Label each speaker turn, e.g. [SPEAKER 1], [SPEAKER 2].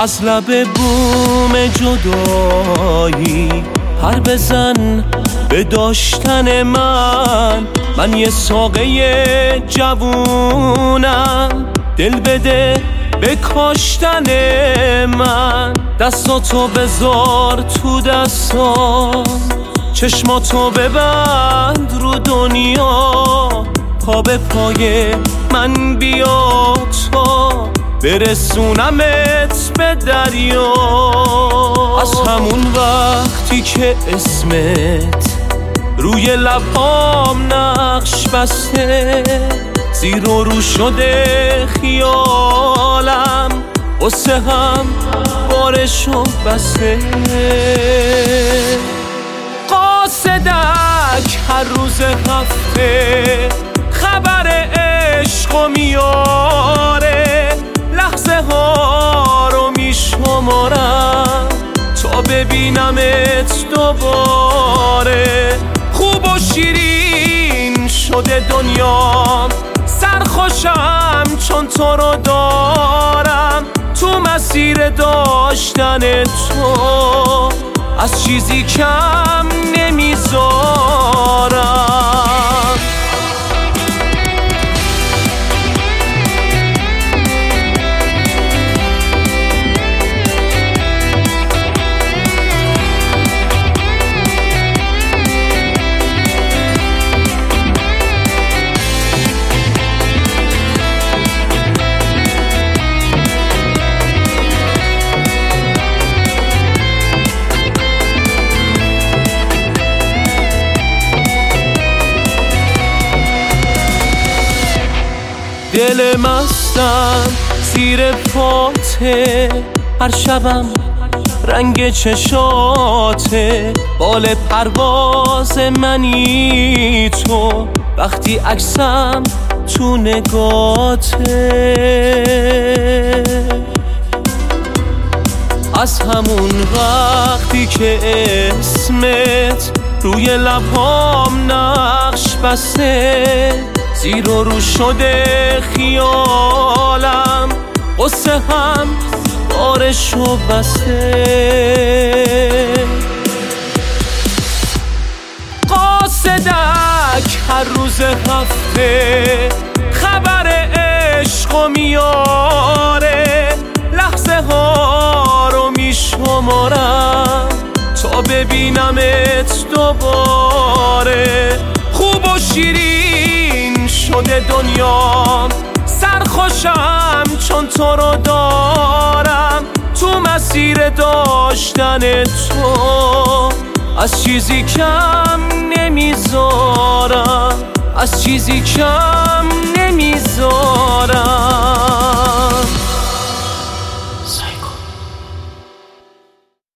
[SPEAKER 1] از لب بوم جدایی پر بزن به داشتن من یه ساقه جوونم، دل بده به کاشتن من. دستاتو بذار تو دستام، چشماتو ببند رو دنیا، پا به پای من بیا تا برسونمت به دریا. از همون وقتی که اسمت روی لبام نقش بسته، زیر و رو شده خیالم، قصه هم بارشو بسته. قاصدک هر روز هفته خبر عشقو میاره، لحظه ها رو میشمارم تا ببینمت دوباره. خوب و شیرین شده دنیام، سرخوشم چون تو رو دارم. تو مسیر داشتن تو از چیزی کم نمیذارم. دل مستم زیر پاته، هر شبم رنگ چشاته. بال پرواز منی تو، وقتی عکسم تو نگاته. از همون وقتی که اسمت روی لبام نقش بسته، زیر و رو شده خیالم، قصه هم بارشو بسته. قاصدک هر روز هفته خبر عشقو میاره، لحظه ها رو میشمارم تا ببینمت دوباره. خوب و شیرین شده دنیام، سرخوشم چون تو رو دارم. تو مسیر داشتن تو از چیزی کم نمیذارم، از چیزی کم نمیذارم.